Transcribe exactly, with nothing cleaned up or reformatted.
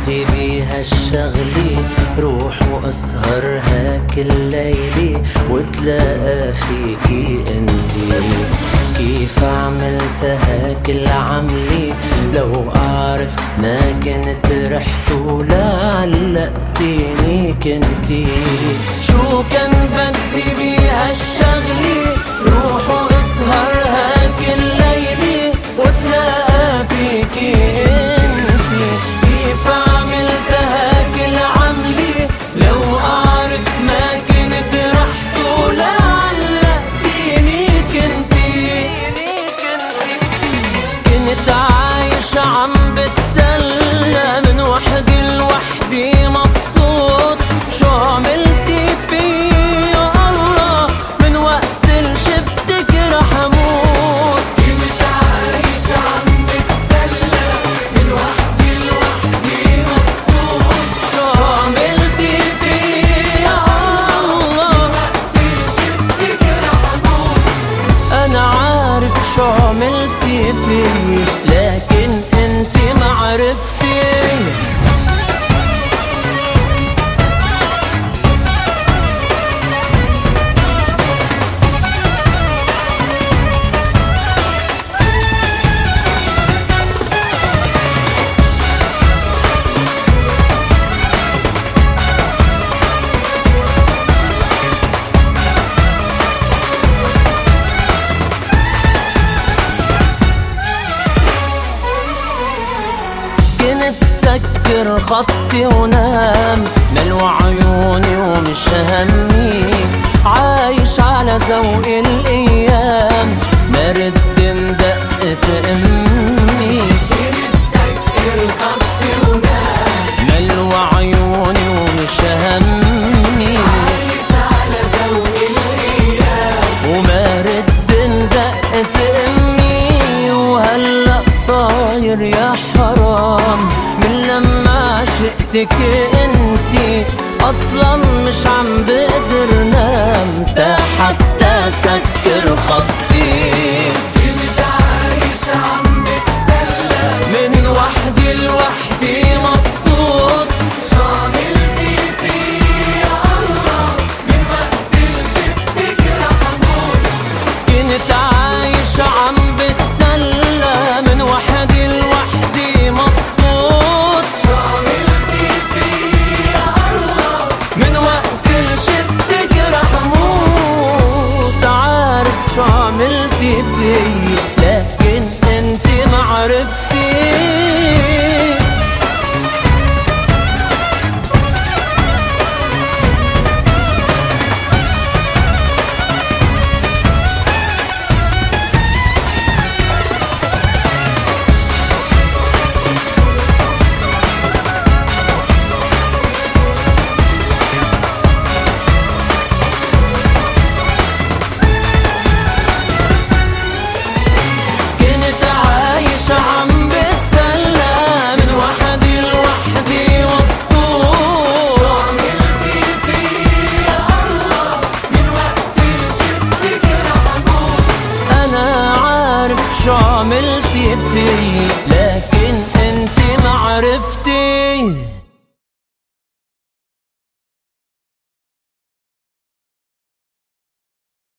بدي بيها الشغلي روح واسهرها كل ليلي وتلاقى فيكي انتي. كيف عملتها كل عملي لو اعرف ما كنت رحت ولا علقتيني كنتي. شو كان بدي بيها الشغلي روح واسهرها كل ليلي وتلاقى فيكي انتي. كيف عملتها كل عملي لو اعرف ما كنت رحت ولا علقتيني كنتي. كنت عايش عم بتسلى من وحدي لوحدي مبسوط. شو عملتي فيي يا الله من وقت اللي شفتك رح اموت. كنت عايش عم بتسلى من وحدي لوحدي مبسوط. شو عملتي فيي يا الله من وقت اللي شفتك رح اموت. انا عارف شو عملتي فيي لكن انتي ما عرفتي. سكر خطي ونام ملو عيوني ومش همي. عايش على ذوق الايام ما رد دقة امي. سكر خطي ونام ملو عيوني ومش همي. عايش على ذوق الايام وما رد دقة امي. وهلا صاير يا حرام لما عشقتك انتي اصلا مش عم بقدر نام تا حتى سكر خطي. كنت عايش عم بتسلى من وحدي لوحدي مبسوط. شو عملتي فيي يا الله من وقت اللي شفتك رح اموت. كنت عايش عم بتسلى من وحدي لوحدي مبسوط. شو عملتي فيي لكن انتي ما عرفتي. شو عملتي فيي